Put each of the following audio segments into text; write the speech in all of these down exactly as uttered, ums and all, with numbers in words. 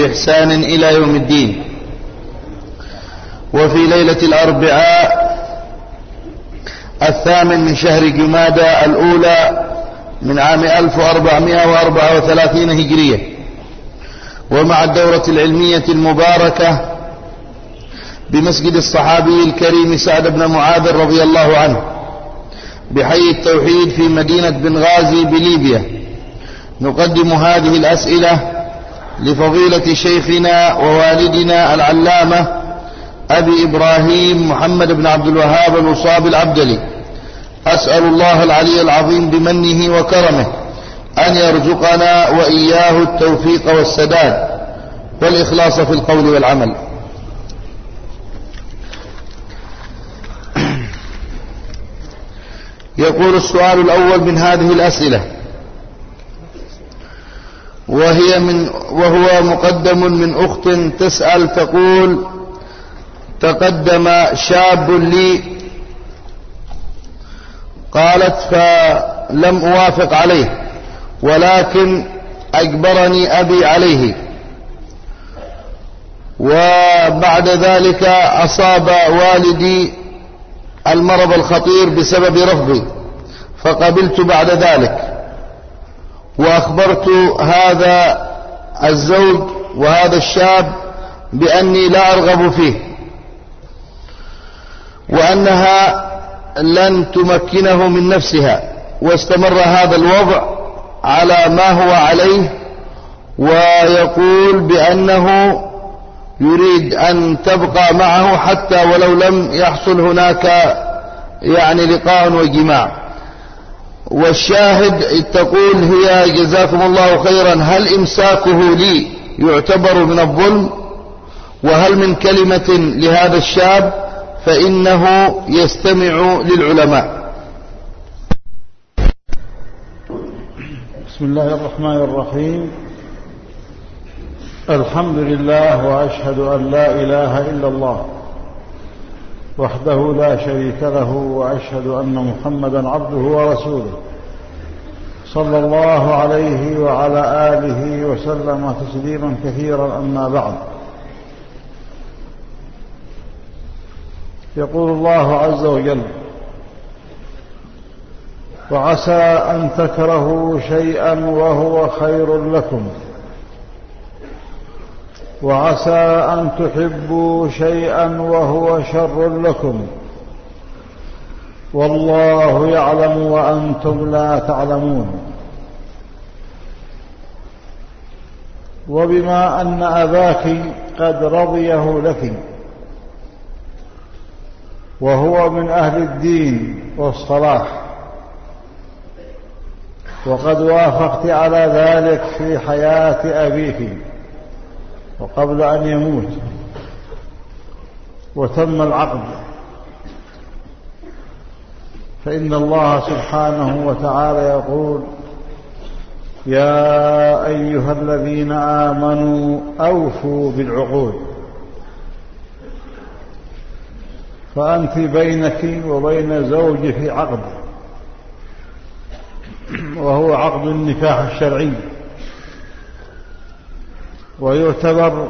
بإحسان إلى يوم الدين. وفي ليلة الأربعاء الثامن من شهر جمادى الأولى من عام ألف وأربعمائة وأربعة وثلاثين هجرية، ومع الدورة العلمية المباركة بمسجد الصحابي الكريم سعد بن معاذ رضي الله عنه بحي التوحيد في مدينة بنغازي بليبيا، نقدم هذه الأسئلة لفضيلة شيخنا ووالدنا العلامة أبي إبراهيم محمد بن عبد الوهاب المصاب العبدلي. أسأل الله العلي العظيم بمنه وكرمه أن يرزقنا وإياه التوفيق والسداد والإخلاص في القول والعمل. يقول السؤال الأول من هذه الأسئلة، وهي من وهو مقدم من أخت تسأل تقول: تقدم شاب لي، قالت فلم أوافق عليه، ولكن أجبرني أبي عليه، وبعد ذلك أصاب والدي المرض الخطير بسبب رفضي، فقبلت بعد ذلك، وأخبرت هذا الزوج وهذا الشاب بأني لا أرغب فيه، وأنها لن تمكنه من نفسها، واستمر هذا الوضع على ما هو عليه، ويقول بأنه يريد أن تبقى معه حتى ولو لم يحصل هناك يعني لقاء وجماع. والشاهد تقول هي جزاكم الله خيرا: هل إمساكه لي يعتبر من الظلم؟ وهل من كلمة لهذا الشاب فإنه يستمع للعلماء؟ بسم الله الرحمن الرحيم. الحمد لله، وأشهد أن لا إله إلا الله وحده لا شريك له، وأشهد أن محمدا عبده ورسوله صلى الله عليه وعلى آله وسلم تسليما كثيرا. أما بعد، يقول الله عز وجل: وعسى أن تكرهوا شيئا وهو خير لكم، وعسى أن تحبوا شيئا وهو شر لكم، والله يعلم وأنتم لا تعلمون. وبما أن أباك قد رضيه لك وهو من أهل الدين والصلاح، وقد وافقت على ذلك في حياة أبيك وقبل أن يموت وتم العقد، فإن الله سبحانه وتعالى يقول: يا أيها الذين آمنوا أوفوا بالعقود. فأنت بينك وبين زوجك عقد، وهو عقد النكاح الشرعي، ويعتبر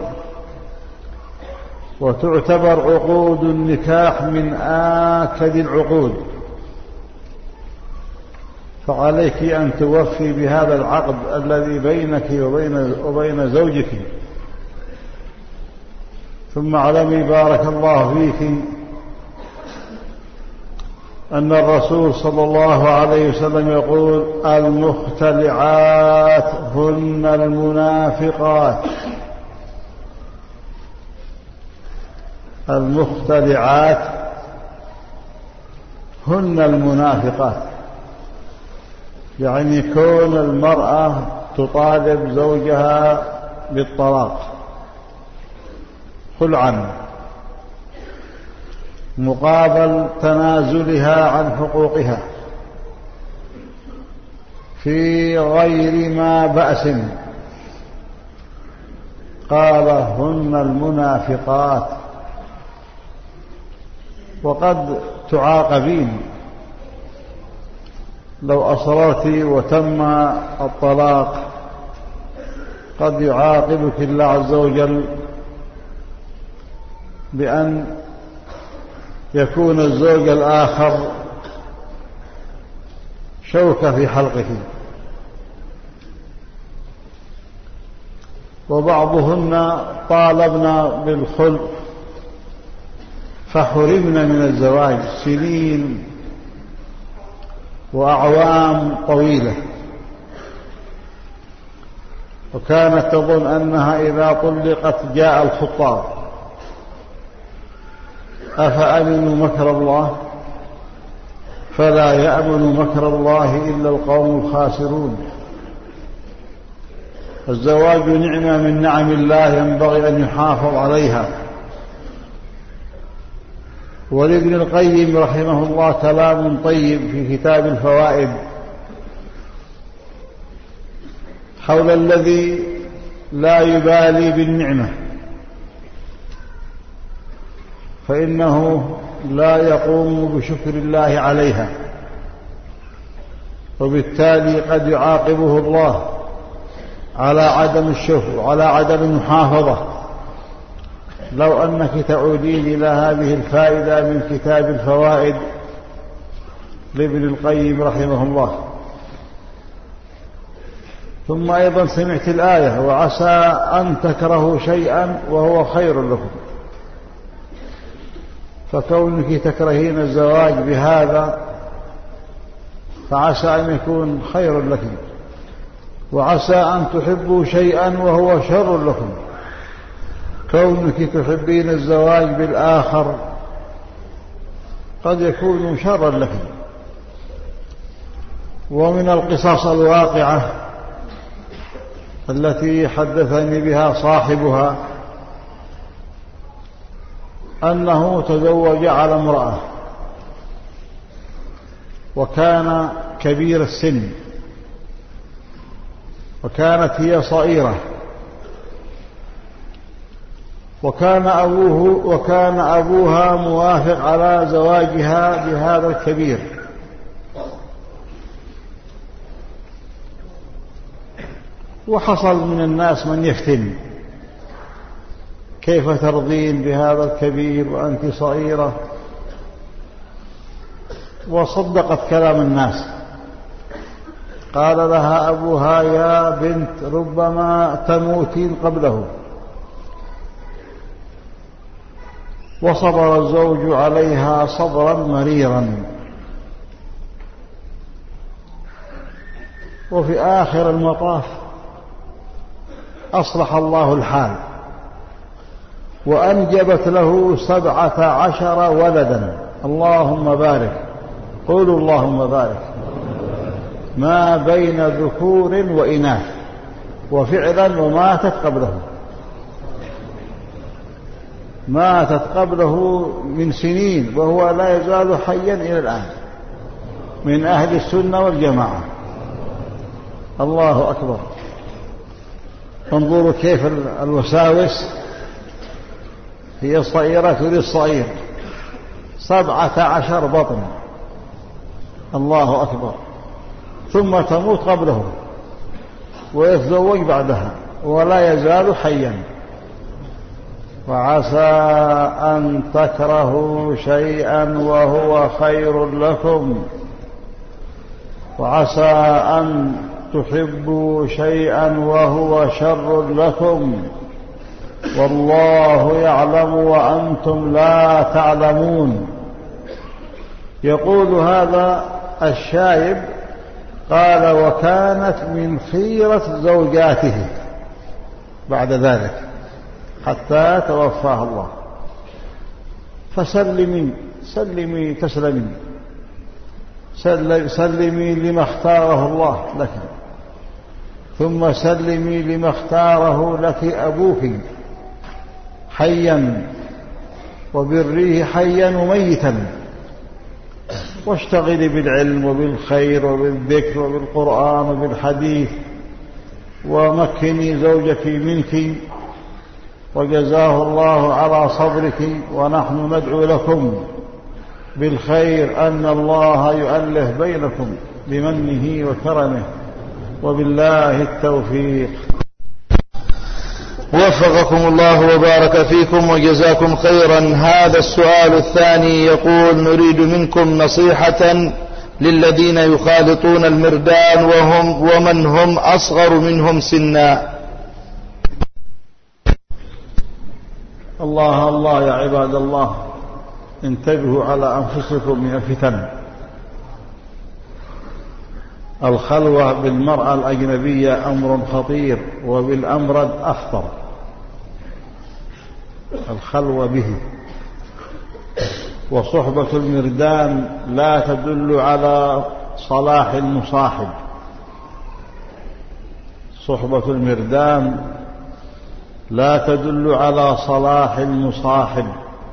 وتعتبر عقود النكاح من آكد العقود، فعليك أن توفي بهذا العقد الذي بينك وبين, وبين زوجك. ثم اعلمي بارك الله فيك أن الرسول صلى الله عليه وسلم يقول: المختلعات هن المنافقات. المختلعات هن المنافقات، يعني كون المرأة تطالب زوجها بالطلاق خلعا مقابل تنازلها عن حقوقها في غير ما بأس، قال: هن المنافقات. وقد تعاقبين لو أصررت وتم الطلاق قد يعاقبك الله عز وجل بأن يكون الزوج الآخر شوكة في حلقك، وبعضهن طالبنا بالخلق فحرمنا من الزواج سنين وأعوام طويلة، وكانت تظن أنها إذا طلقت جاء الخطاب. أفأمنوا مكر الله؟ فلا يأمن مكر الله إلا القوم الخاسرون. الزواج نعمة من نعم الله ينبغي أن يحافظ عليها. ولابن القيم رحمه الله كلام طيب في كتاب الفوائد حول الذي لا يبالي بالنعمة، فإنه لا يقوم بشكر الله عليها، وبالتالي قد يعاقبه الله على عدم الشكر وعلى عدم المحافظة. لو أنك تعودين إلى هذه الفائدة من كتاب الفوائد لابن القيم رحمه الله. ثم أيضا سمعت الآية: وعسى أن تكرهوا شيئا وهو خير لكم. فكونك تكرهين الزواج بهذا فعسى أن يكون خير لك، وعسى أن تحبوا شيئا وهو شر لكم. كونك تحبين الزواج بالآخر قد يكون شرا لك. ومن القصص الواقعة التي حدثني بها صاحبها أنه تزوج على امرأة وكان كبير السن، وكانت هي صغيرة، وكان أبوه وكان أبوها موافق على زواجها بهذا الكبير. وحصل من الناس من يفتن: كيف ترضين بهذا الكبير وأنت صغيرة؟ وصدقت كلام الناس. قال لها أبوها: يا بنت ربما تموتين قبله. وصبر الزوج عليها صبرا مريرا. وفي آخر المطاف أصلح الله الحال وأنجبت له سبعة عشر ولدا. اللهم بارك، قولوا اللهم بارك. ما بين ذكور وإناث، وفعلا وماتت قبله، ماتت قبله من سنين وهو لا يزال حيا إلى الآن، من أهل السنة والجماعة. الله أكبر. انظروا كيف الوساوس هي الصغيرة للصغير، سبعة عشر بطن. الله أكبر. ثم تموت قبله ويتزوج بعدها ولا يزال حيا. وعسى أن تكرهوا شيئا وهو خير لكم، وعسى أن تحبوا شيئا وهو شر لكم، والله يعلم وأنتم لا تعلمون. يقول هذا الشايب: قال: وكانت من خيرة زوجاته بعد ذلك حتى توفاها الله. فسلمي سلمي تسلمي سلمي لما اختاره الله لك، ثم سلمي لما اختاره لك أبوك حيا، وبريه حيا وميتا، واشتغلي بالعلم وبالخير وبالذكر وبالقرآن وبالحديث، ومكني زوجك منك، وجزاه الله على صبرك، ونحن ندعو لكم بالخير أن الله يؤلف بينكم بمنه وكرمه، وبالله التوفيق. وفقكم الله وبارك فيكم وجزاكم خيرا. هذا السؤال الثاني يقول: نريد منكم نصيحة للذين يخالطون المردان وهم ومن هم أصغر منهم سنا. الله الله يا عباد الله، انتبهوا على أنفسكم من الفتن. الخلوة بالمرأة الأجنبية أمر خطير، وبالأمرد أخطر. الخلوة به وصحبة المردان لا تدل على صلاح المصاحب. صحبة المردان لا تدل على صلاح المصاحب،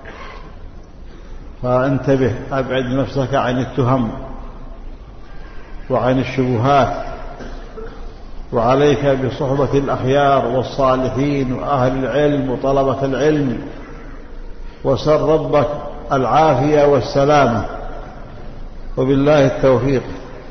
فانتبه، أبعد نفسك عن التهم وعن الشبهات، وعليك بصحبة الأخيار والصالحين وأهل العلم وطلبة العلم، وسل ربك العافية والسلامة، وبالله التوفيق.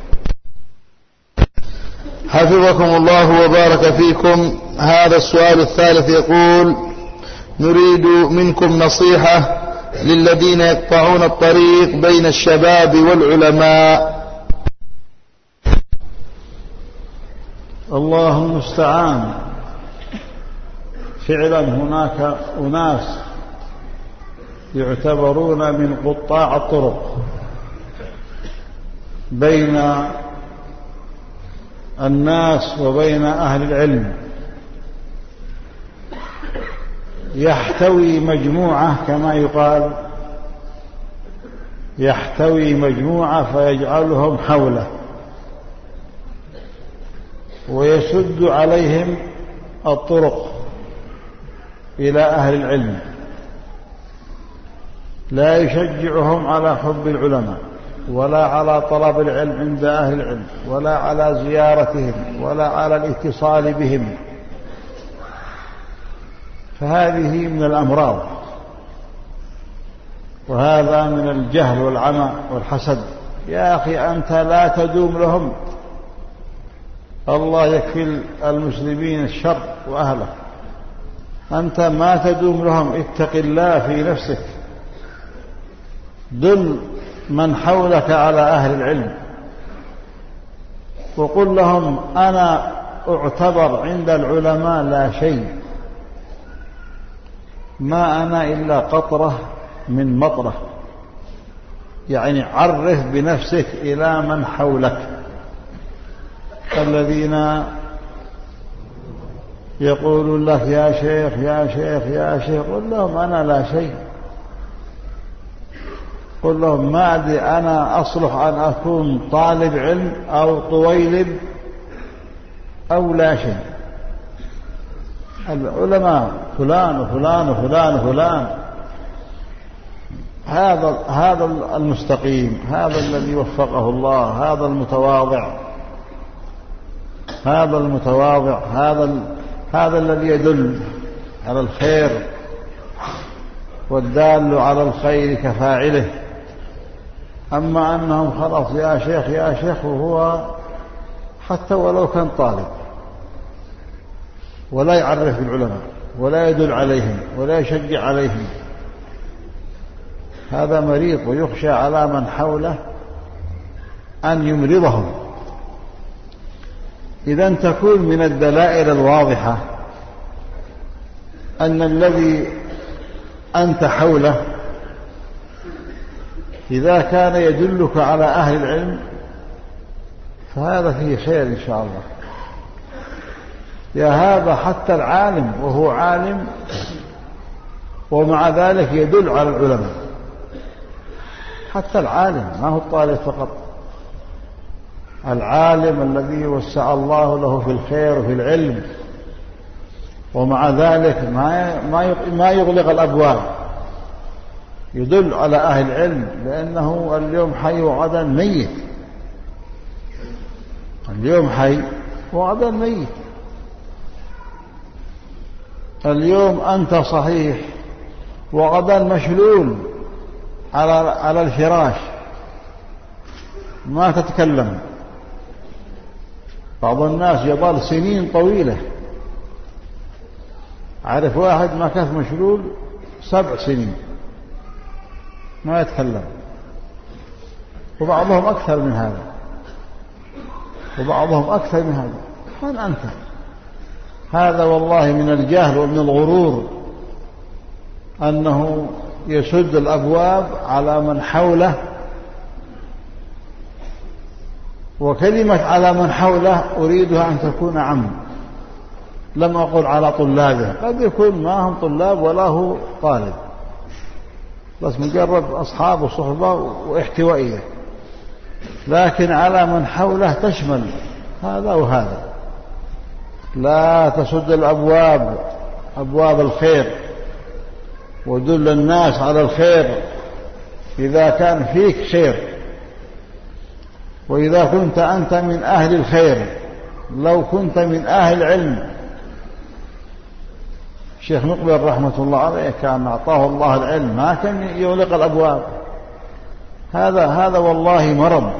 حفظكم الله وبارك فيكم. هذا السؤال الثالث يقول: نريد منكم نصيحة للذين يقطعون الطريق بين الشباب والعلماء. الله المستعان. فعلا هناك أناس يعتبرون من قطاع الطرق بين الناس وبين أهل العلم. يحتوي مجموعة، كما يقال، يحتوي مجموعة فيجعلهم حوله ويسد عليهم الطرق إلى أهل العلم، لا يشجعهم على حب العلماء ولا على طلب العلم عند أهل العلم ولا على زيارتهم ولا على الاتصال بهم. فهذه من الأمراض، وهذا من الجهل والعمى والحسد. يا أخي أنت لا تدوم لهم، الله يكفي المسلمين الشر وأهله. أنت ما تدوم لهم، اتق الله في نفسك، دل من حولك على أهل العلم وقل لهم: أنا أعتبر عند العلماء لا شيء، ما أنا إلا قطرة من مطرة. يعني عرف بنفسك إلى من حولك. الذين يقولون لك: يا شيخ يا شيخ يا شيخ، قل لهم: أنا لا شيء. قل لهم: ما أدري أنا أصلح أن أكون طالب علم أو طويلب أو لا شيء. العلماء فلان وفلان وفلان وفلان. هذا هذا المستقيم، هذا الذي وفقه الله، هذا المتواضع، هذا المتواضع، هذا هذا الذي يدل على الخير، والدال على الخير كفاعله. أما أنهم خلاص يا شيخ يا شيخ، وهو حتى ولو كان طالب ولا يعرف العلماء ولا يدل عليهم ولا يشجع عليهم، هذا مريض، ويخشى على من حوله أن يمرضهم. إذا تكون من الدلائل الواضحة أن الذي أنت حوله إذا كان يدلك على أهل العلم فهذا فيه خير إن شاء الله. يا هذا حتى العالم وهو عالم ومع ذلك يدل على العلماء، حتى العالم ما هو الطالب فقط، العالم الذي وسع الله له في الخير وفي العلم ومع ذلك ما ما يغلق الأبواب، يدل على أهل العلم، لأنه اليوم حي وغدا ميت. اليوم حي وغدا ميت. اليوم أنت صحيح وغدا مشلول على على الفراش ما تتكلم. بعض الناس يظل سنين طويلة أعرف واحد مكث مشلول سبع سنين ما يتكلم، وبعضهم أكثر من هذا وبعضهم أكثر من هذا. من أنت؟ هذا والله من الجهل ومن الغرور أنه يسد الأبواب على من حوله. وكلمة على من حوله أريدها أن تكون عم، لم أقل على طلابه، قد يكون ما هم طلاب ولا هو طالب، بس مجرد أصحاب وصحبة واحتوائية. لكن على من حوله تشمل هذا وهذا. لا تسد الأبواب، أبواب الخير، ودل الناس على الخير إذا كان فيك خير، وإذا كنت أنت من أهل الخير. لو كنت من أهل العلم، الشيخ مقبل رحمة الله عليه كان أعطاه الله العلم ما كان يغلق الأبواب. هذا هذا والله مرض.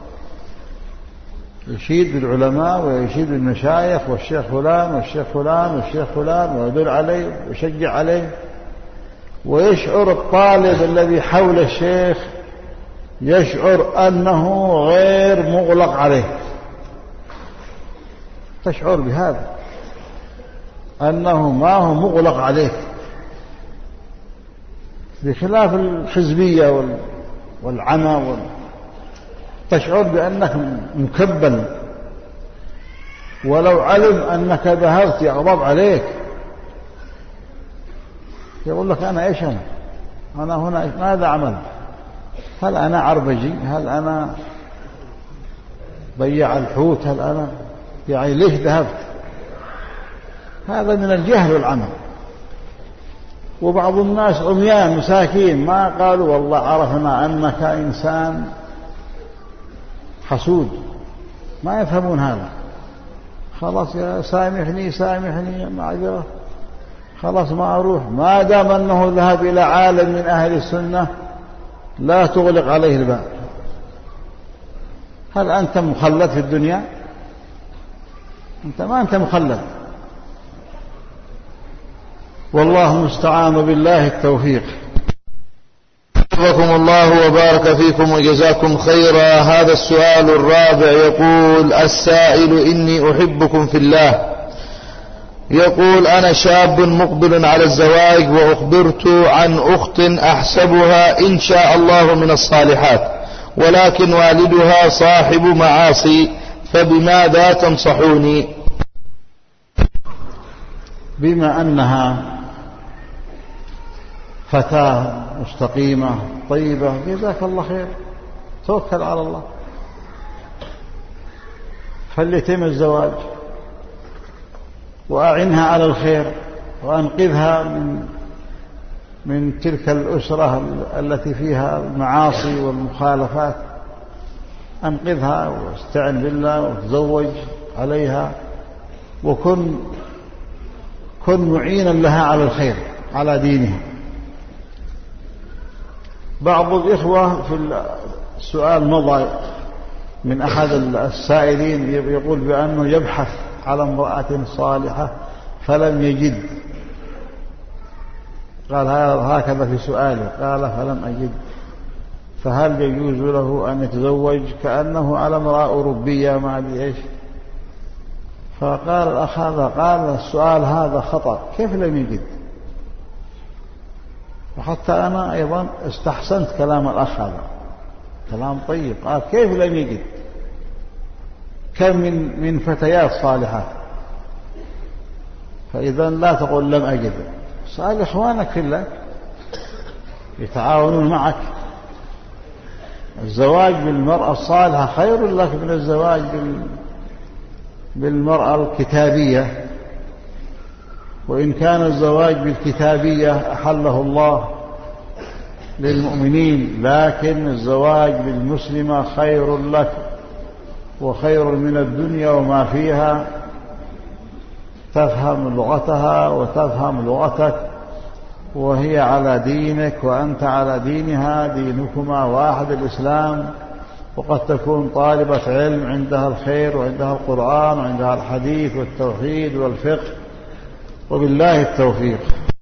يشيد بالعلماء ويشيد بالمشايخ والشيخ فلان والشيخ فلان والشيخ فلان ويدل عليه ويشجع عليه، ويشعر الطالب الذي حول الشيخ يشعر أنه غير مغلق عليه. تشعر بهذا أنه ما هو مغلق عليك، بخلاف الحزبية والعمى وال... تشعر بأنك مكبل، ولو علم أنك ذهبت يغضب عليك، يقول لك أنا إيش أنا أنا هنا ماذا أعمل؟ هل أنا عربجي؟ هل أنا بيع الحوت؟ هل أنا يعني ليش ذهبت؟ هذا من الجهل والعمى. وبعض الناس عميان مساكين ما قالوا والله عرفنا أنك إنسان حسود، ما يفهمون هذا. خلاص يا سامحني سامحني معذرة، خلاص ما أروح. ما دام أنه ذهب إلى عالم من أهل السنة لا تغلق عليه الباب. هل أنت مخلد في الدنيا؟ أنت ما أنت مخلد. والله المستعان بالله التوفيق. حفظكم الله وبارك فيكم وجزاكم خيرا. هذا السؤال الرابع يقول السائل: إني أحبكم في الله. يقول: أنا شاب مقبل على الزواج، وأخبرت عن أخت أحسبها إن شاء الله من الصالحات، ولكن والدها صاحب معاصي، فبماذا تنصحوني؟ بما أنها فتاة مستقيمة طيبة جزاك الله خير، توكل على الله، فليتم الزواج وأعنها على الخير، وأنقذها من من تلك الأسرة التي فيها المعاصي والمخالفات. أنقذها واستعن بالله وتزوج عليها، وكن كن معينا لها على الخير على دينها. بعض الإخوة في السؤال مضى من أحد السائلين يقول بأنه يبحث على امرأة صالحة فلم يجد. قال هكذا في سؤاله، قال فلم أجد، فهل يجوز له أن يتزوج؟ كأنه على امرأة أوروبية ما أدري إيش. فقال الأخ هذا قال السؤال هذا خطأ، كيف لم يجد؟ وحتى أنا أيضا استحسنت كلام الأخ هذا، كلام طيب. قال كيف لم يجد؟ كم من من فتيات صالحات. فإذا لا تقول لم أجد، سأل إخوانك في الله يتعاونون معك. الزواج بالمرأة الصالحة خير لك من الزواج بالمرأة الكتابية، وإن كان الزواج بالكتابية أحله الله للمؤمنين، لكن الزواج بالمسلمة خير لك وخير من الدنيا وما فيها. تفهم لغتها وتفهم لغتك، وهي على دينك وأنت على دينها، دينكما واحد الإسلام. وقد تكون طالبة علم عندها الخير وعندها القرآن وعندها الحديث والتوحيد والفقه، وبالله التوفيق.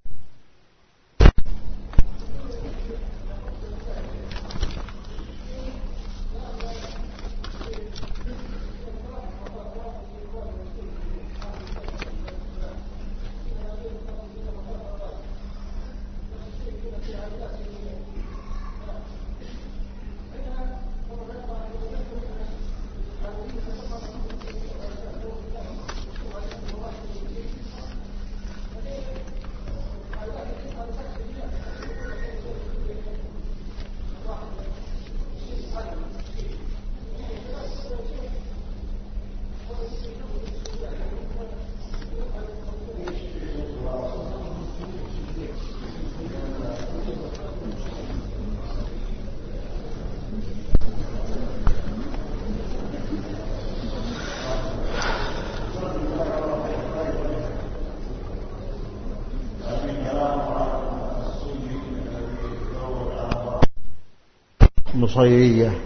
نصيرية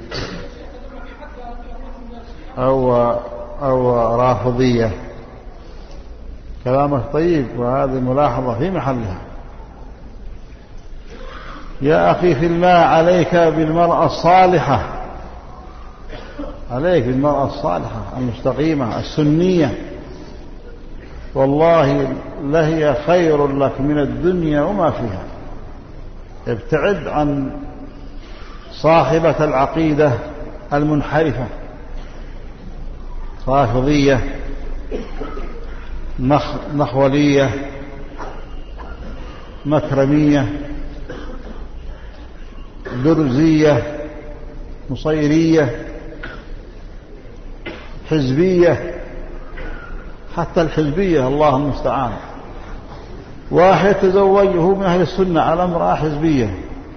أو أو رافضية. كلامك طيب، وهذه ملاحظة في محلها. يا أخي في الله، عليك بالمرأة الصالحة، عليك بالمرأة الصالحة المستقيمة السنية، والله لهي خير لك من الدنيا وما فيها. ابتعد عن صاحبة العقيدة المنحرفة، رافضية، نخ نخولية، مكرمية، درزية، نصيرية، حزبية. حتى الحزبية الله المستعان. واحد تزوجه من أهل السنة على امرأة حزبية،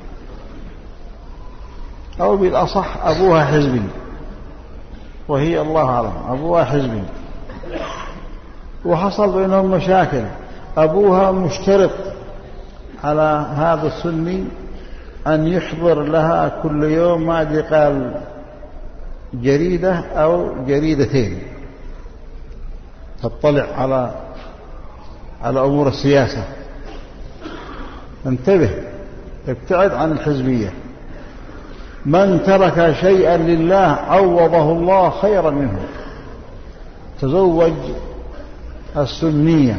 أو بالأصح أبوها حزبي، وهي الله أعلم أبوها حزبي، وحصل بينهم مشاكل. أبوها مشترط على هذا السني أن يحضر لها كل يوم ما أدري قال جريدة أو جريدتين تطلع على على أمور السياسة. انتبه، ابتعد عن الحزبية. من ترك شيئا لله عوضه الله خيرا منه. تزوج السنية،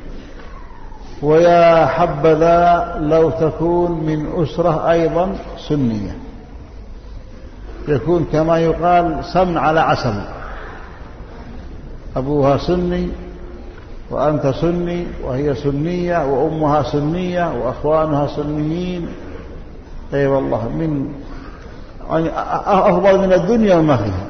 ويا حبذا لو تكون من أسرة أيضا سنية، يكون كما يقال سمن على عسل. أبوها سني وأنت سني، وهي سنية، وأمها سنية، وأخوانها سنيين. أي والله من أفضل من الدنيا وما فيها،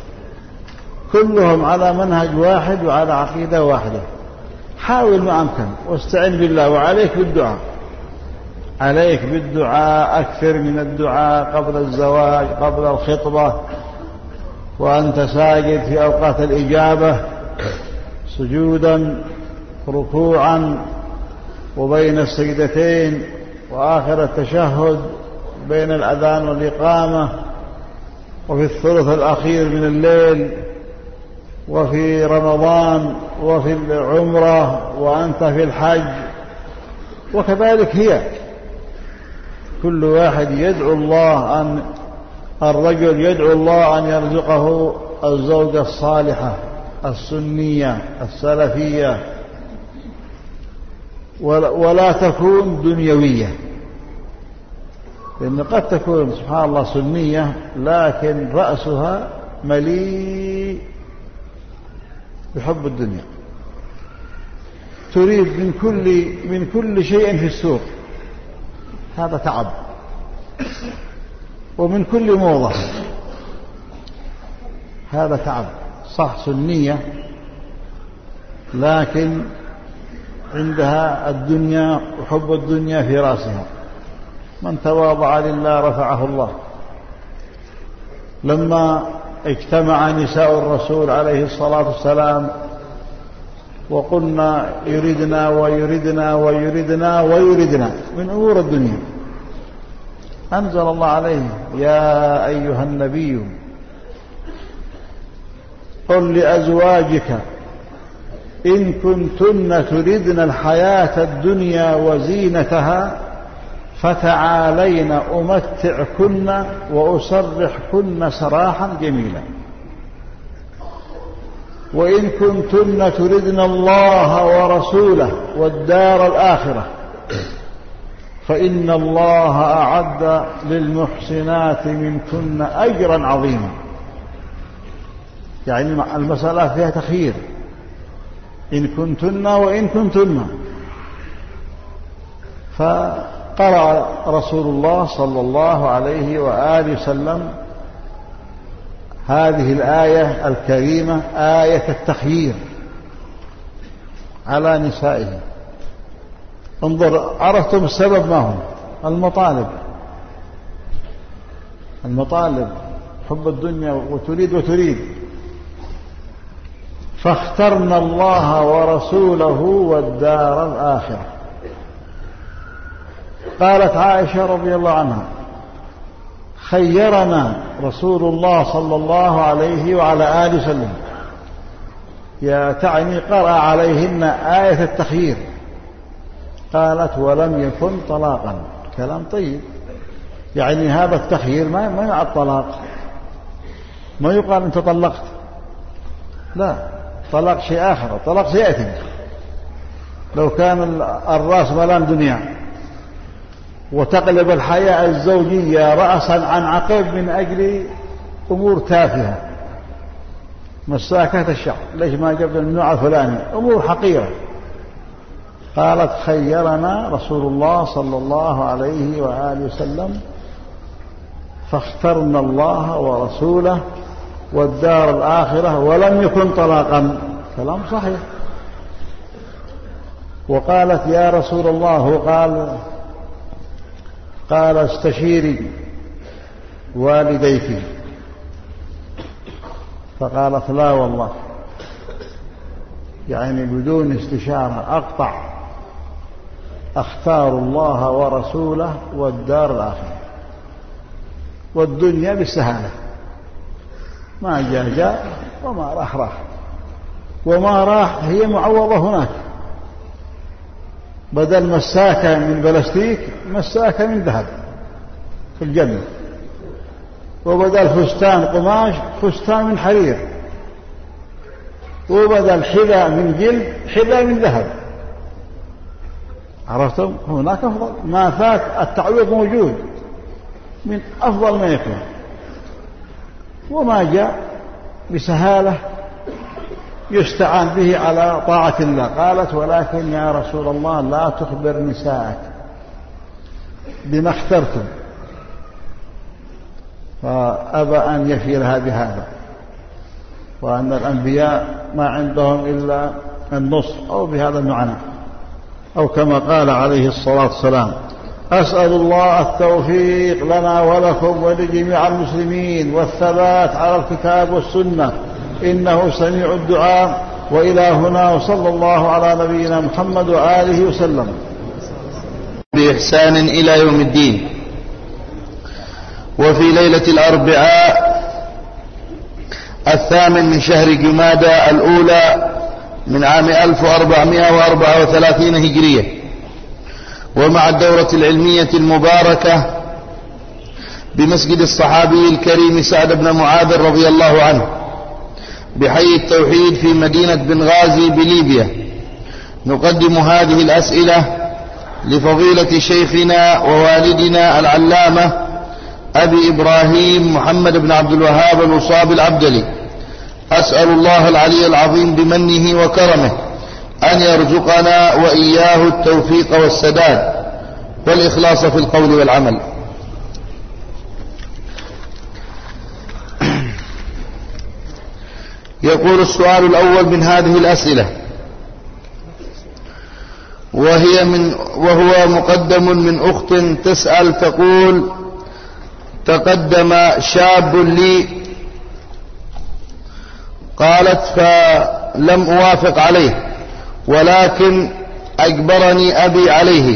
كلهم على منهج واحد وعلى عقيدة واحدة. حاول ما أمكن، واستعن بالله، وعليك بالدعاء، عليك بالدعاء أكثر من الدعاء قبل الزواج، قبل الخطبة، وأنت ساجد في أوقات الإجابة، سجودا، ركوعا، وبين السجدتين، وآخر التشهد، بين الأذان والإقامة، وفي الثلث الأخير من الليل، وفي رمضان، وفي العمرة، وأنت في الحج. وكذلك هي، كل واحد يدعو الله أن الرجل يدعو الله أن يرزقه الزوجة الصالحة السنية السلفية، ولا تكون دنيوية، لأن قد تكون سبحان الله سنية لكن رأسها مليء بحب الدنيا، تريد من كل من كل شيء في السوق، هذا تعب، ومن كل موضة، هذا تعب. صح سنية لكن عندها الدنيا وحب الدنيا في رأسها. من تواضع لله رفعه الله. لما اجتمع نساء الرسول عليه الصلاة والسلام وقلنا يريدنا ويريدنا ويريدنا ويريدنا من أمور الدنيا، أنزل الله عليه: يا أيها النبي قل لأزواجك إن كنتن تردن الحياة الدنيا وزينتها فتعالين أمتعكن وأسرحكن سراحا جميلا، وإن كنتن تردن الله ورسوله والدار الآخرة فإن الله أعد للمحسنات منكن أجرا عظيما. يعني المسألة فيها تخيير، إن كنتن وإن كنتن. فقرأ رسول الله صلى الله عليه وآله وسلم هذه الآية الكريمة، آية التخيير، على نسائه. انظر، عرفتم السبب ما هو؟ المطالب المطالب حب الدنيا، وتريد وتريد. فاخترنا الله ورسوله والدار الآخرة. قالت عائشة رضي الله عنها: خيرنا رسول الله صلى الله عليه وعلى آله وسلم، يا تعني قرأ عليهن آية التخيير. قالت: ولم يكن طلاقا. كلام طيب، يعني هذا التخيير ما ما مع الطلاق، ما يقال أنت طلقت، لا، طلاق شيء آخر، الطلاق سيأتي لو كان الراس ملان دنيا، وتقلب الحياة الزوجية رأسا عن عقب من أجل أمور تافهة، مساكة الشعب، ليش ما جبنا النوع الفلاني، أمور حقيرة. قالت: خيرنا رسول الله صلى الله عليه وآله وسلم فاخترنا الله ورسوله والدار الآخرة ولم يكن طلاقا. كلام صحيح. وقالت: يا رسول الله، قال قال استشيري والديك. فقالت: لا والله، يعني بدون استشارة أقطع، أختار الله ورسوله والدار الآخرة، والدنيا بالسهالة، ما جاء جاء وما راح راح، وما راح هي معوضة هناك، بدل مساكة من بلاستيك مساكة من ذهب في الجنة، وبدل فستان قماش فستان من حرير، وبدل حذاء من جلد حذاء من ذهب. عرفتم؟ هناك أفضل، ما فات التعويض موجود من أفضل ما يكون، وما جاء بسهالة يستعان به على طاعة الله. قالت: ولكن يا رسول الله لا تخبر نساءك بما اخترتم. فأبى أن يفيرها بهذا، وأن الأنبياء ما عندهم إلا النصر أو بهذا المعنى، أو كما قال عليه الصلاة والسلام: أسأل الله التوفيق لنا ولكم ولجميع المسلمين والثبات على الكتاب والسنة، إنه سميع الدعاء. وإلى هنا، وصلى الله على نبينا محمد وآله وسلم. بإحسان إلى يوم الدين. وفي ليلة الأربعاء الثامن من شهر جمادى الأولى من عام ألف وأربعمائة وأربعة وثلاثين هجرية، ومع الدورة العلمية المباركة بمسجد الصحابي الكريم سعد بن معاذ رضي الله عنه بحي التوحيد في مدينة بنغازي بليبيا، نقدم هذه الأسئلة لفضيلة شيخنا ووالدنا العلامة أبي إبراهيم محمد بن عبد الوهاب الوصاب العبدلي. أسأل الله العلي العظيم بمنه وكرمه أن يرزقنا وإياه التوفيق والسداد والإخلاص في القول والعمل. يقول السؤال الأول من هذه الأسئلة، وهي من وهو مقدم من أخت تسأل تقول: تقدم شاب لي، قالت فلم أوافق عليه، ولكن أجبرني أبي عليه،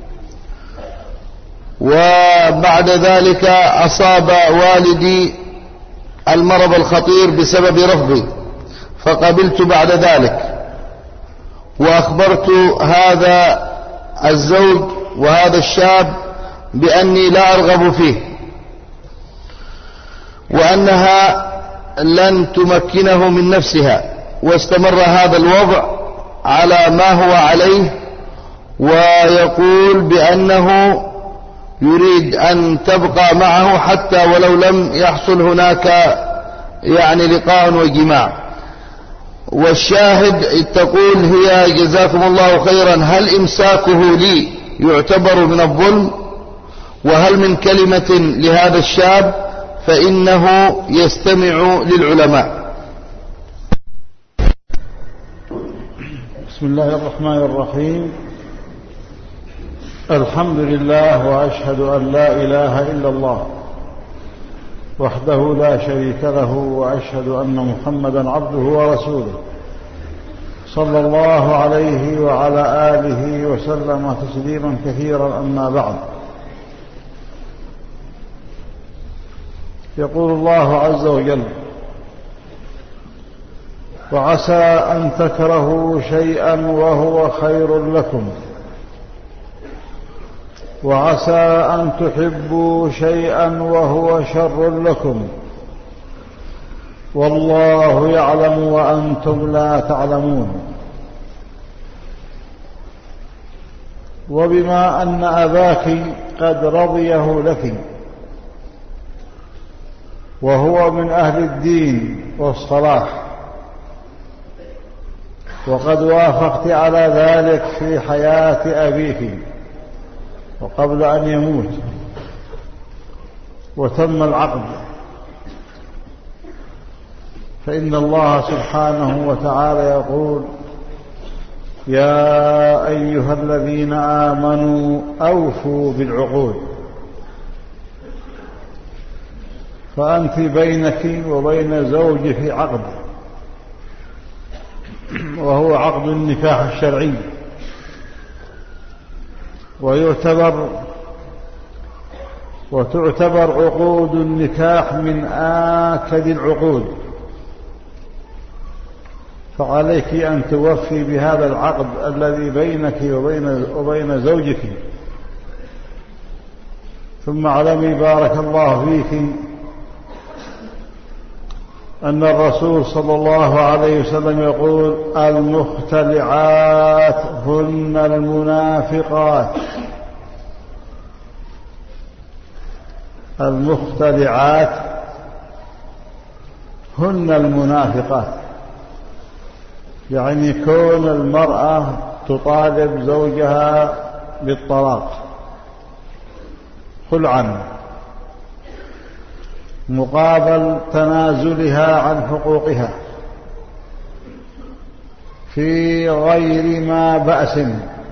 وبعد ذلك أصاب والدي المرض الخطير بسبب رفضي، فقبلت بعد ذلك، وأخبرت هذا الزوج وهذا الشاب بأني لا أرغب فيه، وأنها لن تمكنه من نفسها، واستمر هذا الوضع على ما هو عليه، ويقول بأنه يريد أن تبقى معه حتى ولو لم يحصل هناك يعني لقاء وجماع. والشاهد تقول هي جزاكم الله خيرا: هل إمساكه لي يعتبر من الظلم؟ وهل من كلمة لهذا الشاب فإنه يستمع للعلماء؟ بسم الله الرحمن الرحيم. الحمد لله، وأشهد أن لا إله إلا الله وحده لا شريك له، وأشهد أن محمدا عبده ورسوله صلى الله عليه وعلى آله وسلم تسليما كثيرا. أما بعد، يقول الله عز وجل: وعسى أن تكرهوا شيئا وهو خير لكم، وعسى أن تحبوا شيئا وهو شر لكم، والله يعلم وأنتم لا تعلمون. وبما أن أباك قد رضيه لك وهو من أهل الدين والصلاح، وقد وافقت على ذلك في حياة أبيك وقبل أن يموت وتم العقد، فإن الله سبحانه وتعالى يقول: يا أيها الذين آمنوا أوفوا بالعقود. فأنت بينك وبين زوجك عقد، وهو عقد النكاح الشرعي، ويعتبر وتعتبر عقود النكاح من آكد العقود، فعليك أن توفي بهذا العقد الذي بينك وبين, وبين زوجك. ثم اعلمي بارك الله فيك أن الرسول صلى الله عليه وسلم يقول: المختلعات هن المنافقات. المختلعات هن المنافقات، يعني كون المرأة تطالب زوجها بالطلاق خلعا مقابل تنازلها عن حقوقها في غير ما بأس،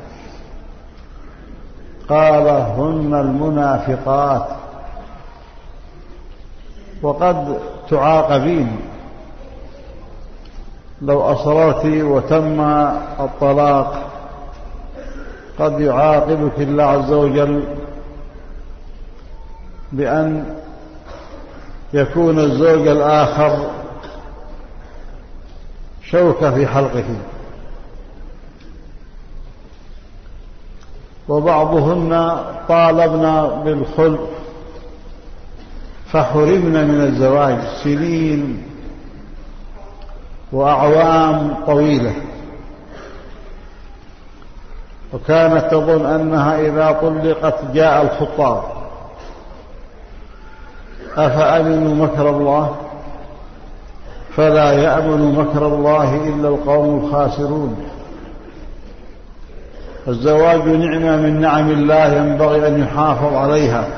قال: هن المنافقات. وقد تعاقبين لو أصررت وتم الطلاق، قد يعاقبك الله عز وجل بأن يكون الزوج الآخر شوكة في حلقه. وبعضهن طالبنا بالخلع فحرمنا من الزواج سنين وأعوام طويلة، وكانت تظن أنها إذا طلقت جاء الخطاب. أفأمنوا مكر الله؟ فلا يأمن مكر الله إلا القوم الخاسرون. الزواج نعمة من نعم الله ينبغي أن يحافظ عليها.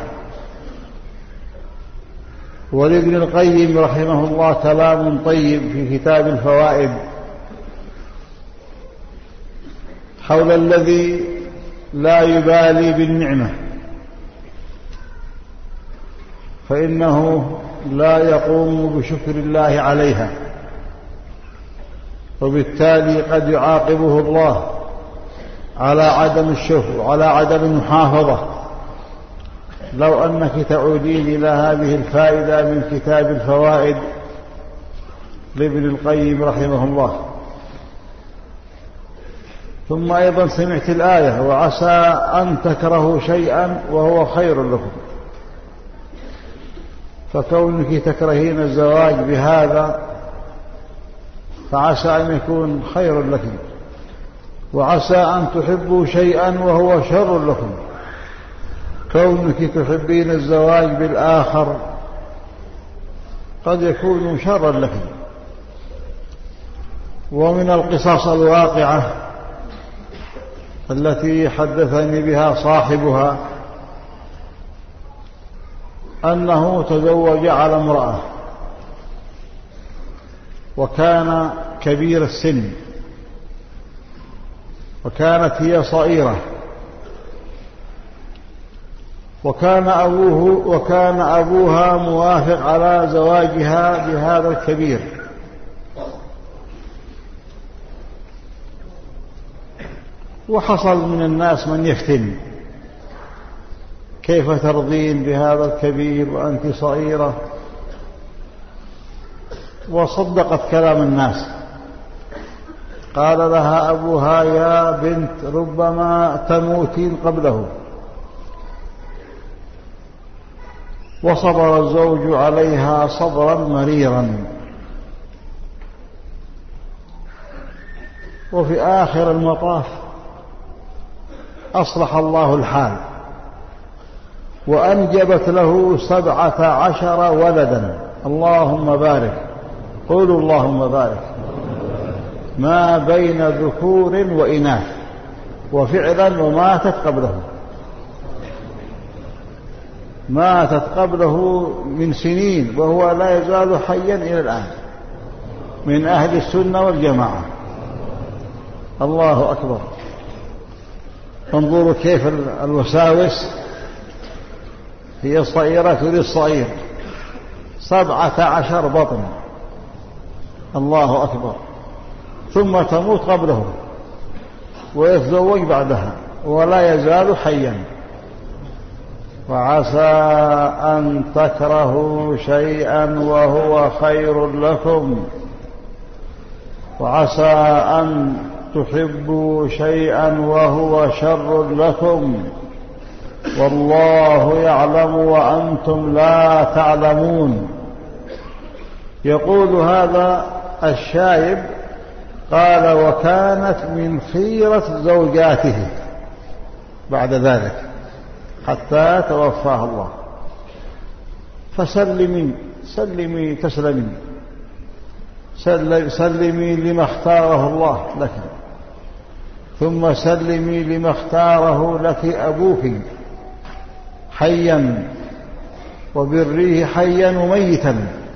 ولابن القيم رحمه الله كلام طيب في كتاب الفوائد حول الذي لا يبالي بالنعمة، فإنه لا يقوم بشكر الله عليها، وبالتالي قد يعاقبه الله على عدم الشكر وعلى عدم المحافظة. لو أنك تعودين إلى هذه الفائدة من كتاب الفوائد لابن القيم رحمه الله. ثم أيضا سمعت الآية وعسى أن تكرهوا شيئا وهو خير لكم، فكونك تكرهين الزواج بهذا فعسى أن يكون خير لك، وعسى أن تحبوا شيئا وهو شر لكم، كونك تحبين الزواج بالآخر قد يكون شرا لك. ومن القصص الواقعة التي حدثني بها صاحبها أنه تزوج على امرأة وكان كبير السن وكانت هي صغيرة، وكان أبوه وكان أبوها موافق على زواجها بهذا الكبير، وحصل من الناس من يفتن: كيف ترضين بهذا الكبير وأنت صغيرة؟ وصدقت كلام الناس. قال لها أبوها: يا بنت ربما تموتين قبله. وصبر الزوج عليها صبرا مريرا. وفي آخر المطاف أصلح الله الحال وأنجبت له سبعة عشر ولدا. اللهم بارك، قولوا اللهم بارك. ما بين ذكور وإناث، وفعلا وماتت قبله، ماتت قبله من سنين وهو لا يزال حيا إلى الآن، من أهل السنة والجماعة. الله أكبر. انظروا كيف الوساوس، هي صغيرة تريد صغير، سبعة عشر بطن. الله أكبر. ثم تموت قبله ويتزوج بعدها ولا يزال حيا. وعسى أن تكرهوا شيئا وهو خير لكم، وعسى أن تحبوا شيئا وهو شر لكم، والله يعلم وأنتم لا تعلمون. يقول هذا الشايب: قال: وكانت من خيرة زوجاته بعد ذلك حتى توفاه الله. فسلمي سلمي تسلمي سلمي لما اختاره الله لك، ثم سلمي لما اختاره لك أبوك حيا، وبريه حيا وميتا،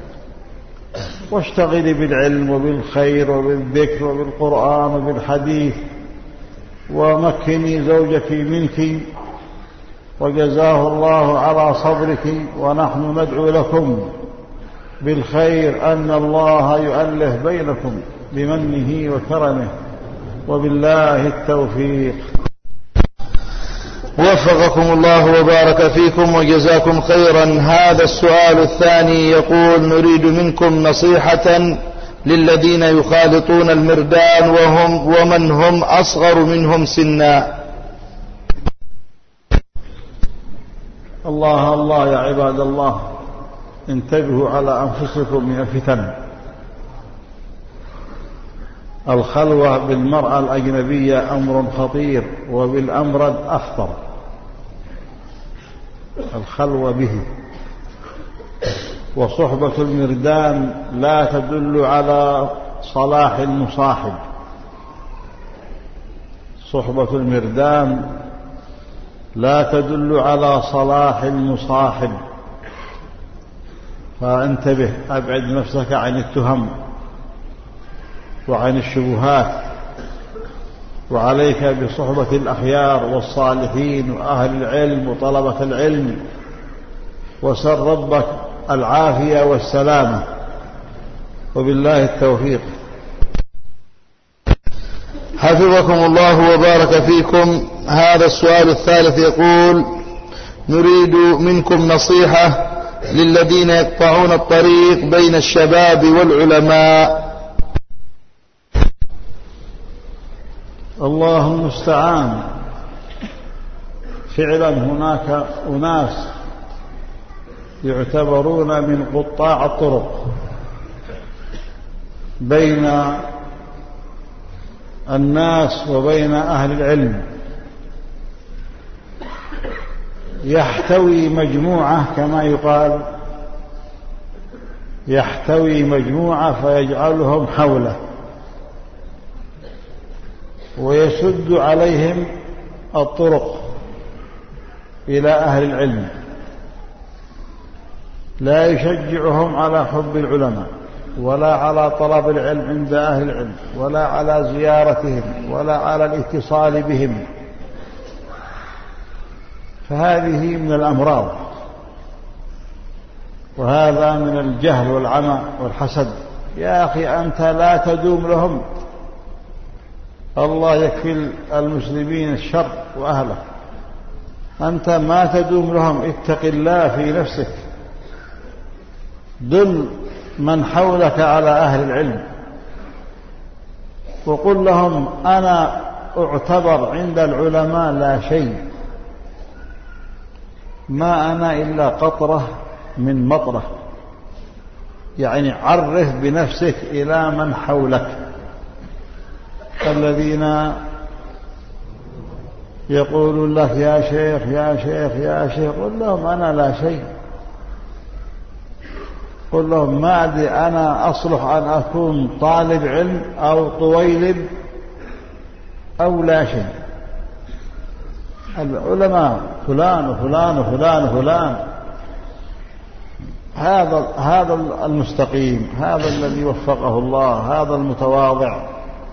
واشتغلي بالعلم وبالخير وبالذكر وبالقرآن وبالحديث، ومكني زوجك منك، وجزاه الله على صبرك، ونحن ندعو لكم بالخير أن الله يؤلف بينكم بمنه وكرمه، وبالله التوفيق. وفقكم الله وبارك فيكم وجزاكم خيرا. هذا السؤال الثاني يقول: نريد منكم نصيحة للذين يخالطون المردان وهم ومن هم أصغر منهم سنا. الله الله يا عباد الله، انتبهوا على أنفسكم من الفتن. الخلوة بالمرأة الأجنبية أمر خطير، وبالأمرد أخطر. الخلوة به. وصحبة المردان لا تدل على صلاح المصاحب. صحبة المردان لا تدل على صلاح المصاحب، فانتبه، أبعد نفسك عن التهم وعن الشبهات، وعليك بصحبة الأخيار والصالحين وأهل العلم وطلبة العلم، وسل ربك العافية والسلامة، وبالله التوفيق. حفظكم الله وبارك فيكم. هذا السؤال الثالث يقول: نريد منكم نصيحة للذين يقطعون الطريق بين الشباب والعلماء. الله المستعان. فعلا هناك أناس يعتبرون من قطاع الطرق بين الناس وبين أهل العلم، يحتوي مجموعة كما يقال، يحتوي مجموعة فيجعلهم حوله ويسد عليهم الطرق إلى أهل العلم، لا يشجعهم على حب العلماء ولا على طلب العلم عند أهل العلم ولا على زيارتهم ولا على الاتصال بهم. فهذه من الأمراض، وهذا من الجهل والعمى والحسد. يا أخي أنت لا تدوم لهم، الله يكفي المسلمين الشر وأهله، أنت ما تدوم لهم. اتق الله في نفسك، دل من حولك على أهل العلم وقل لهم أنا أعتبر عند العلماء لا شيء، ما أنا إلا قطرة من مطرة. يعني عرف بنفسك إلى من حولك الذين يقولون لك يا شيخ يا شيخ يا شيخ، قل لهم أنا لا شيء. قل لهم ما أدري أنا أصلح أن أكون طالب علم أو طويلب أو لا شيء. العلماء فلان وفلان وفلان وفلان. هذا هذا المستقيم، هذا الذي وفقه الله، هذا المتواضع،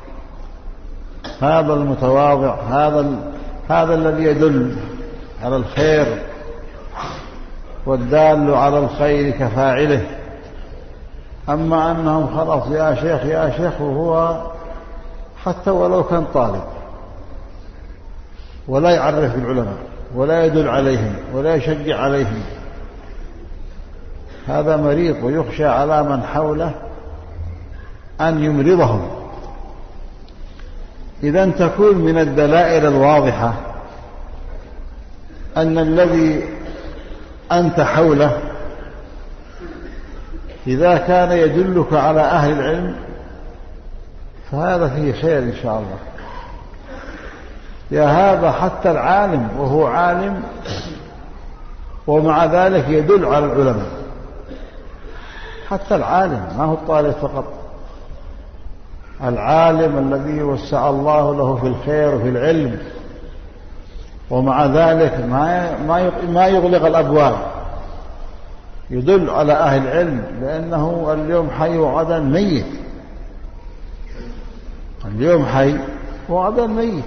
هذا المتواضع، هذا هذا الذي يدل على الخير، والدال على الخير كفاعله. أما أنهم خلاص يا شيخ يا شيخ، وهو حتى ولو كان طالب ولا يعرف العلماء ولا يدل عليهم ولا يشجع عليهم، هذا مريض، ويخشى على من حوله أن يمرضهم. إذن تكون من الدلائل الواضحة أن الذي أنت حوله إذا كان يدلك على أهل العلم فهذا فيه خير إن شاء الله. يا هذا حتى العالم وهو عالم ومع ذلك يدل على العلماء، حتى العالم ما هو الطالب فقط، العالم الذي وسع الله له في الخير وفي العلم ومع ذلك ما ما يغلق الأبواب، يدل على أهل العلم، لأنه اليوم حي وغدا ميت. اليوم حي وغدا ميت.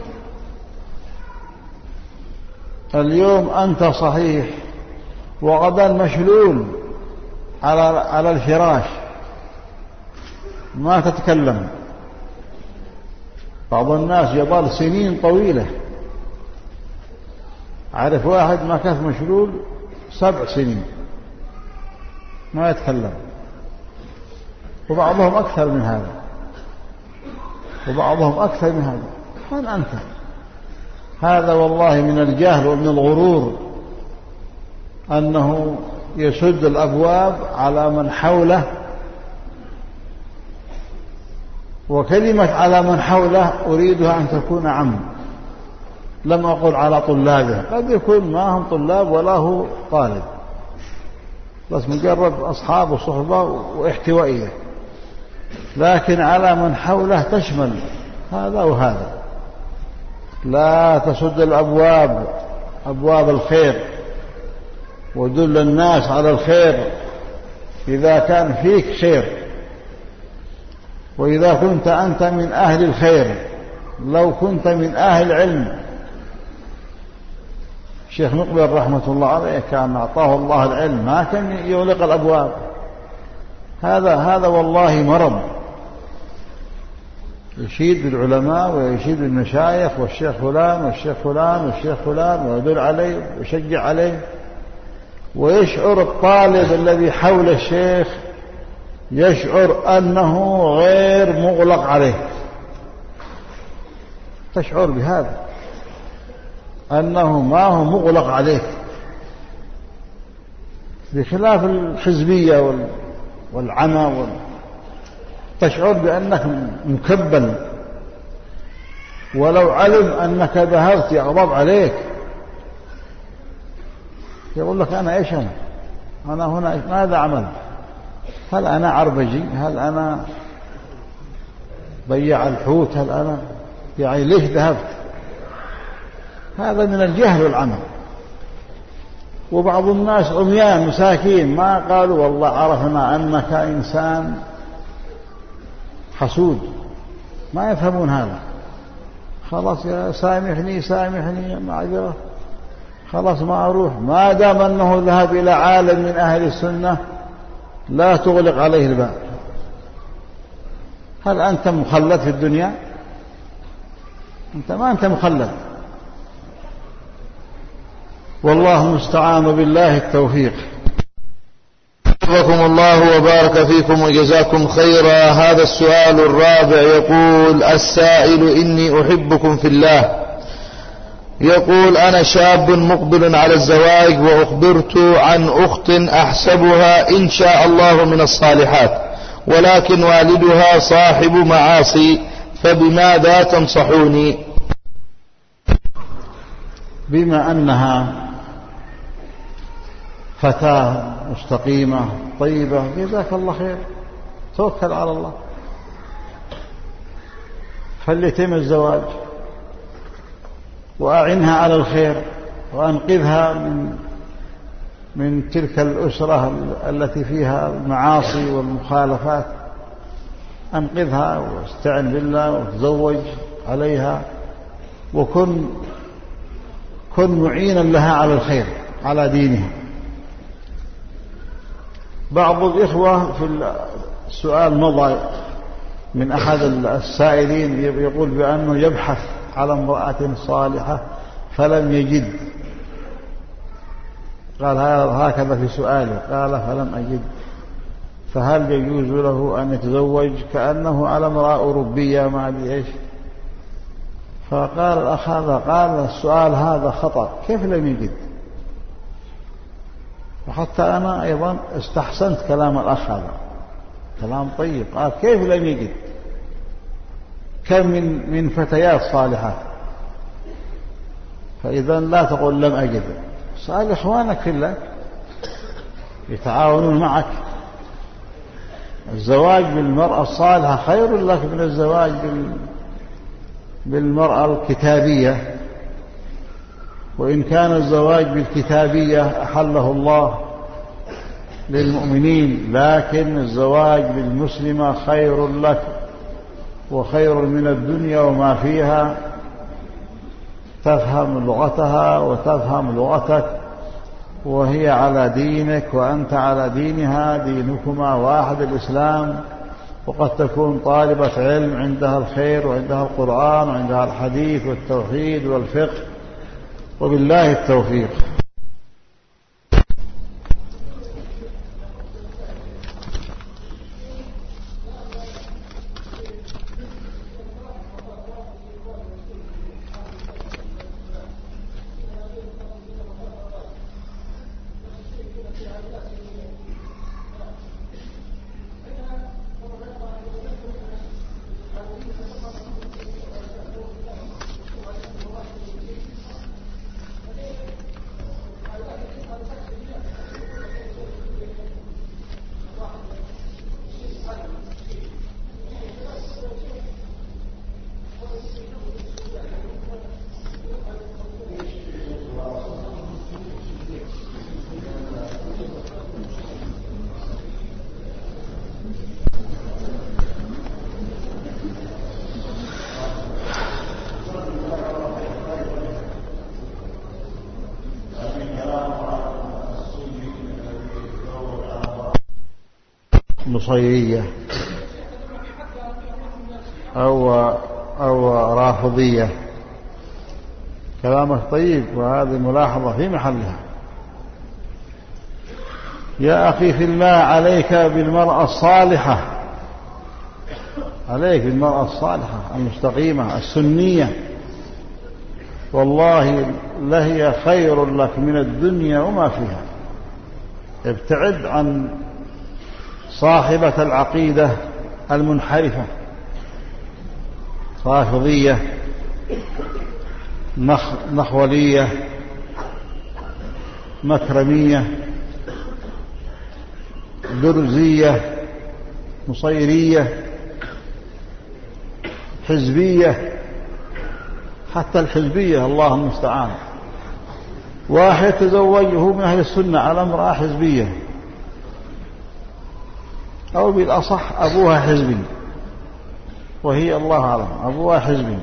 اليوم أنت صحيح وغدا مشلول على على الفراش ما تتكلم. بعض الناس يظل سنين طويلة. أعرف واحد ما كان مشلول سبع سنين ما يتكلم، وبعضهم أكثر من هذا وبعضهم أكثر من هذا. من أنت؟ هذا والله من الجهل ومن الغرور أنه يسد الأبواب على من حوله. وكلمة على من حوله أريدها أن تكون عام، لم أقل على طلابه، قد يكون ما هم طلاب ولا هو طالب، بس مجرد أصحاب وصحبة واحتوائية. لكن على من حوله تشمل هذا وهذا. لا تسد الأبواب، أبواب الخير، ودل الناس على الخير إذا كان فيك خير، وإذا كنت أنت من أهل الخير. لو كنت من أهل العلم، الشيخ مقبل رحمة الله عليه كان أعطاه الله العلم ما كان يغلق الأبواب. هذا هذا والله مرض. يشيد بالعلماء ويشيد بالمشايخ والشيخ فلان والشيخ فلان والشيخ فلان ويدل عليه ويشجع عليه، ويشعر الطالب الذي حول الشيخ يشعر أنه غير مغلق عليه. تشعر بهذا، أنه ما هو مغلق عليك، بخلاف الحزبية والعمى وال... تشعر بأنك مكبل، ولو علم أنك ذهبت يغضب عليك، يقول لك أنا إيش أنا أنا هنا ماذا عمل؟ هل أنا عربجي؟ هل أنا بيع الحوت؟ هل أنا يعني ليش ذهبت؟ هذا من الجهل والعمى. وبعض الناس عميان مساكين ما قالوا والله عرفنا أنك إنسان حسود، ما يفهمون هذا. خلاص يا سامحني سامحني معذرة، خلاص ما أروح، ما دام أنه ذهب إلى عالم من أهل السنة لا تغلق عليه الباب. هل أنت مخلد في الدنيا؟ أنت ما أنت مخلد. والله المستعان بالله التوفيق. حفظكم الله وبارك فيكم وجزاكم خيرا. هذا السؤال الرابع يقول السائل: إني أحبكم في الله. يقول: أنا شاب مقبل على الزواج، وأخبرت عن أخت أحسبها إن شاء الله من الصالحات، ولكن والدها صاحب معاصي، فبماذا تنصحوني؟ بما أنها فتاة مستقيمة طيبة جزاك الله خير، توكل على الله، فليتم الزواج وأعنها على الخير، وأنقذها من من تلك الأسرة التي فيها المعاصي والمخالفات. أنقذها واستعن بالله وتزوج عليها، وكن كن معينا لها على الخير على دينها. بعض الإخوة في السؤال مضى من أحد السائلين يقول بأنه يبحث على امرأة صالحة فلم يجد، قال هكذا في سؤاله، قال فلم أجد، فهل يجوز له أن يتزوج؟ كأنه على امرأة أوروبية ما أدري إيش. فقال الأخ هذا قال السؤال هذا خطأ، كيف لم يجد؟ وحتى أنا أيضا استحسنت كلام الأخ هذا، كلام طيب، قال كيف لم يجد؟ كم من من فتيات صالحات. فإذا لا تقول لم أجد، سأل إخوانك كلك يتعاونون معك. الزواج بالمرأة الصالحة خير لك من الزواج بالمرأة الكتابية، وإن كان الزواج بالكتابية أحله الله للمؤمنين، لكن الزواج بالمسلمة خير لك وخير من الدنيا وما فيها. تفهم لغتها وتفهم لغتك، وهي على دينك وأنت على دينها، دينكما واحد الإسلام. وقد تكون طالبة علم عندها الخير وعندها القرآن وعندها الحديث والتوحيد والفقه، وبالله التوفيق. نصيرية أو أو رافضية، كلامك طيب وهذه ملاحظة في محلها. يا أخي في الله، عليك بالمرأة الصالحة، عليك بالمرأة الصالحة المستقيمة السنية والله لهي خير لك من الدنيا وما فيها. ابتعد عن صاحبة العقيدة المنحرفة، رافضية، نخولية، مكرمية، درزية، نصيرية، حزبية. حتى الحزبية الله المستعان، واحد تزوجه من أهل السنة على امرأة حزبية، أو بالأصح أبوها حزبي، وهي الله أعلم أبوها حزبي،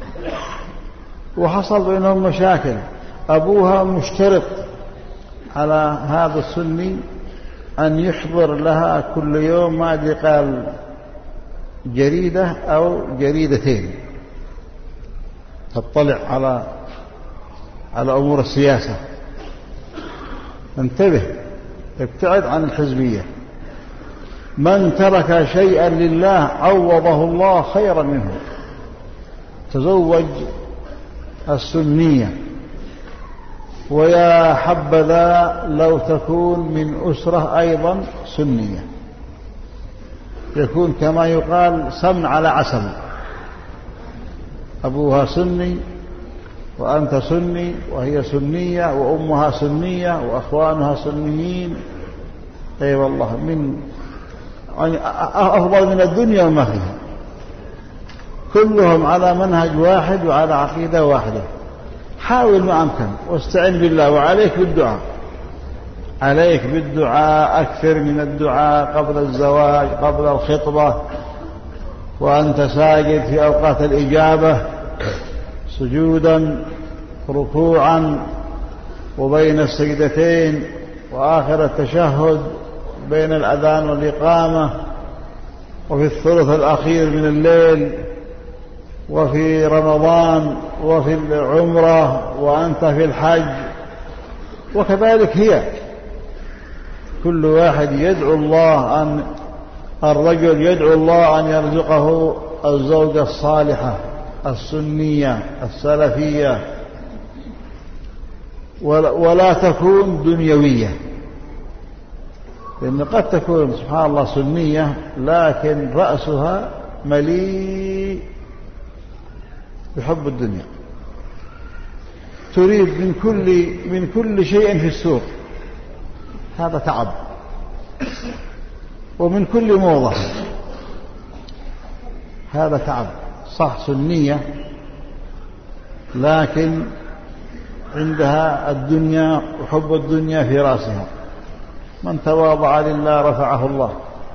وحصل بينهم مشاكل. أبوها مشترط على هذا السني أن يحضر لها كل يوم ما أدري قال جريدة أو جريدتين تطلع على على أمور السياسة. انتبه، ابتعد عن الحزبية. من ترك شيئا لله عوضه الله خيرا منه. تزوج السنية، ويا حبذا لو تكون من أسرة أيضا سنية، يكون كما يقال سمن على عسل، أبوها سني وأنت سني وهي سنية وأمها سنية وأخوانها سنيين. أي والله من يعني أفضل من الدنيا وما فيها، كلهم على منهج واحد وعلى عقيدة واحدة. حاول ما أمكن واستعن بالله، وعليك بالدعاء، عليك بالدعاء أكثر من الدعاء قبل الزواج، قبل الخطبة، وأنت ساجد في أوقات الإجابة، سجودا، ركوعا، وبين السجدتين، وآخر التشهد، بين الأذان والإقامة، وفي الثلث الأخير من الليل، وفي رمضان، وفي العمرة، وأنت في الحج. وكذلك هي، كل واحد يدعو الله أن الرجل يدعو الله أن يرزقه الزوجة الصالحة السنية السلفية، ولا تكون دنيوية، لأن قد تكون سبحان الله سنية لكن رأسها مليء بحب الدنيا، تريد من كل من كل شيء في السوق، هذا تعب، ومن كل موضة، هذا تعب. صح سنية لكن عندها الدنيا وحب الدنيا في رأسها. من تواضع لله رفعه الله.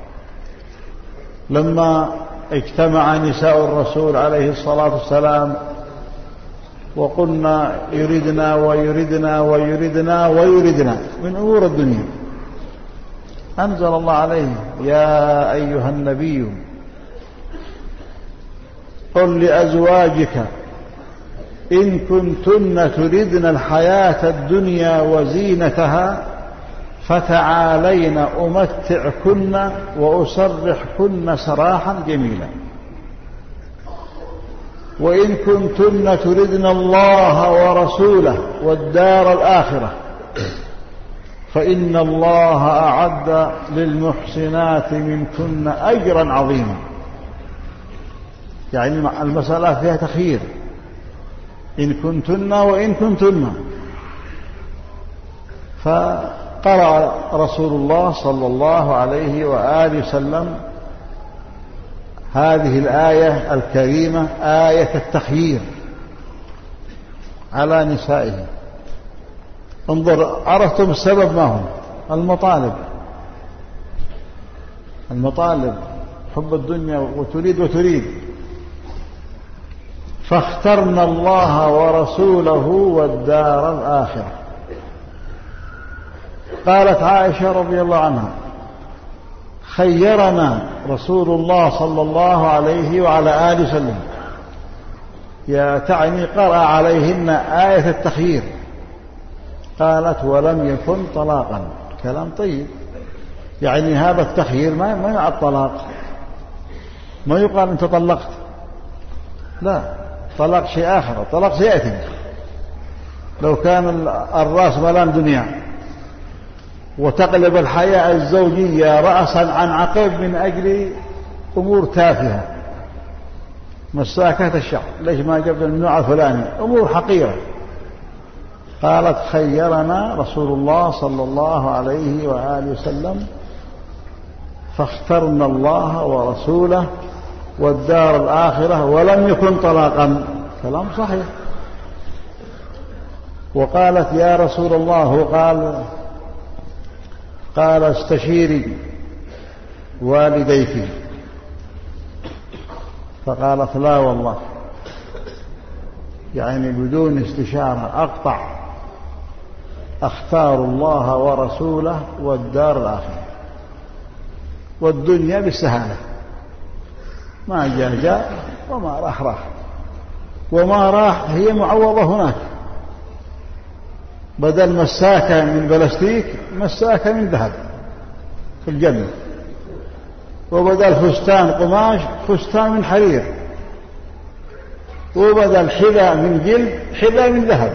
لما اجتمع نساء الرسول عليه الصلاة والسلام وقلنا يريدنا ويريدنا ويريدنا ويريدنا من أمور الدنيا، أنزل الله عليه: يا أيها النبي قل لأزواجك إن كنتن تردن الحياة الدنيا وزينتها فتعالين أمتعكن وأسرحكن سراحا جميلا، وإن كنتن تردن الله ورسوله والدار الآخرة فإن الله أعد للمحسنات منكن أجرا عظيما. يعني المسألة فيها تخيير، إن كنتن وإن كنتن. فقرأ رسول الله صلى الله عليه وآله وسلم هذه الآية الكريمة، آية التخيير على نسائه. انظر، عرفتم السبب ما هو؟ المطالب، المطالب حب الدنيا، وتريد وتريد. فاخترنا الله ورسوله والدار الآخرة. قالت عائشة رضي الله عنها: خيرنا رسول الله صلى الله عليه وعلى آله وسلم، يا تعني قرأ عليهن آية التخيير. قالت: ولم يكن طلاقا. كلام طيب، يعني هذا التخيير ما ما يعد طلاق، ما يقال أنت طلقت، لا، طلاق شيء آخر، طلاق سيأتي. لو كان الرأس ملام دنيا وتقلب الحياة الزوجية رأسا عن عقب من أجل أمور تافهة، مساكة الشعر، ليش ما جبت النوع الفلاني، أمور حقيرة. قالت خيرنا رسول الله صلى الله عليه وآله وسلم فاخترنا الله ورسوله والدار الآخرة ولم يكن طلاقا. كلام صحيح. وقالت يا رسول الله، قال قال استشيري والديك، فقالت لا والله، يعني بدون استشارة أقطع، أختار الله ورسوله والدار الآخرة، والدنيا بالسهالة، ما جاء جاء وما راح راح، وما راح هي معوضة هناك، بدل مساكة من بلاستيك مساكة من ذهب في الجنة، وبدل فستان قماش فستان من حرير، وبدل حذاء من جلد حذاء من ذهب.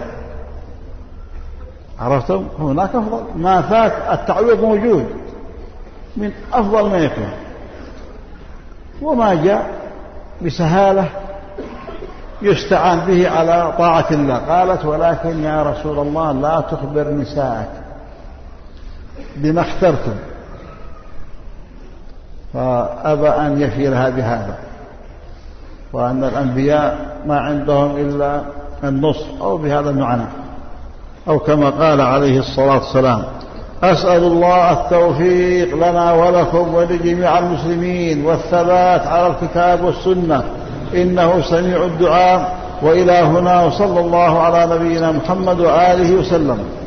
عرفتم؟ هناك أفضل، ما فات التعويض موجود من أفضل ما يكون، وما جاء بسهالة يستعان به على طاعة الله. قالت ولكن يا رسول الله لا تخبر نساءك بما اخترتم، فأبى أن يفيرها بهذا، وأن الأنبياء ما عندهم إلا النصف أو بهذا المعنى، أو كما قال عليه الصلاة والسلام أسأل الله التوفيق لنا ولكم ولجميع المسلمين والثبات على الكتاب والسنة، إنه سميع الدعاء. وإلى هنا، وصلى الله على نبينا محمد وآله وسلم.